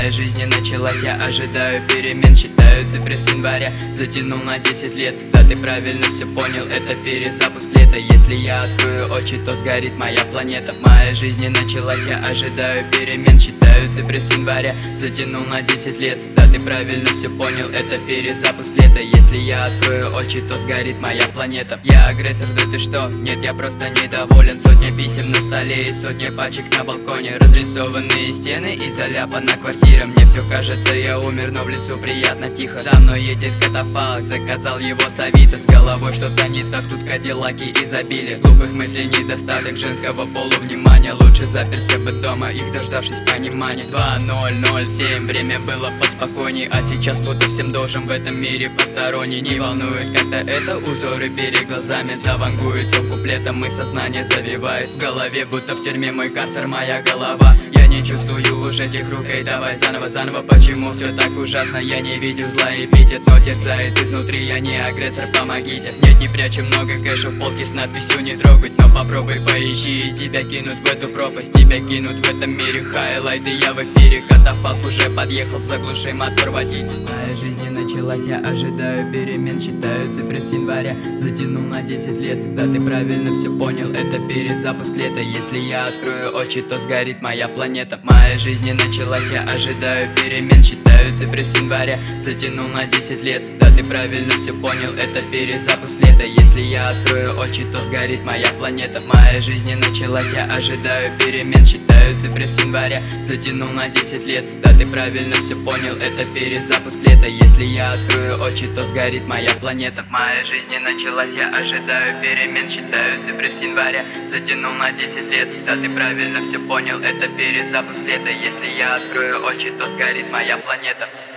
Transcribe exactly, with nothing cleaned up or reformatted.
Моя жизнь не началась, я ожидаю перемен. Считаю цифры с января, затянул на десять лет. Да, ты правильно все понял, это перезапуск лета. Если я открою очи, то сгорит моя планета. Моя жизнь не началась, я ожидаю перемен. Считаю цифры с января, затянул на десять лет. Да, ты правильно все понял, это перезапуск лета. Если я открою очи, то сгорит моя планета. Я агрессор, да ты что? Нет, я просто недоволен. Сотня писем на столе и сотня пачек на балконе. Разрисованные стены и заляпана квартира. Мне все кажется, я умер, но в лесу приятно тихо. За мной едет катафалк, заказал его с Авито. С головой что-то не так, тут кадиллаки изобилие. Глупых мыслей недостаток, женского полу внимания. Лучше заперся бы дома, их дождавшись понимания. Два ноль ноль семь, время было поспокойней. А сейчас будто всем должен в этом мире посторонний. Не волнует как-то это, узоры перед глазами завангует. То куплетом и сознание завивает. В голове будто в тюрьме мой карцер, моя голова. Я не чувствую уже этих рук, и давай заново, заново. Почему все так ужасно? Я не видел зла и эпитет, но терзает изнутри. Я не агрессор, помогите. Нет, не прячу много кэша в полке с надписью не трогать. Но попробуй поищи, и тебя кинут в эту пропасть. Тебя кинут в этом мире хайлайты. Я в эфире, катафалк уже подъехал, заглуши мотор, водитель. Моя жизнь не началась, я ожидаю перемен. Считаю цифры с января, затянул на десять лет. Да, ты правильно все понял, это перезапуск лета. Если я открою очи, то сгорит моя планета. Моя жизнь не началась, я ожидаю перемен. Считаю цифры с января, затянул на десять лет. Да, ты правильно все понял, это перезапуск лета. Если я открою очи, то сгорит моя планета. Моя жизнь не началась, я ожидаю перемен. Считаю цифры с января, затянул на десять лет. Да, ты правильно все понял, это перезапуск лета. Если я открою очи, то сгорит моя планета. Моя жизнь не началась, я ожидаю перемен. Считаю цифры с января, затянул на десять лет. Да, ты правильно все понял, это перезапуск лета. Если я открою очи, то сгорит моя планета.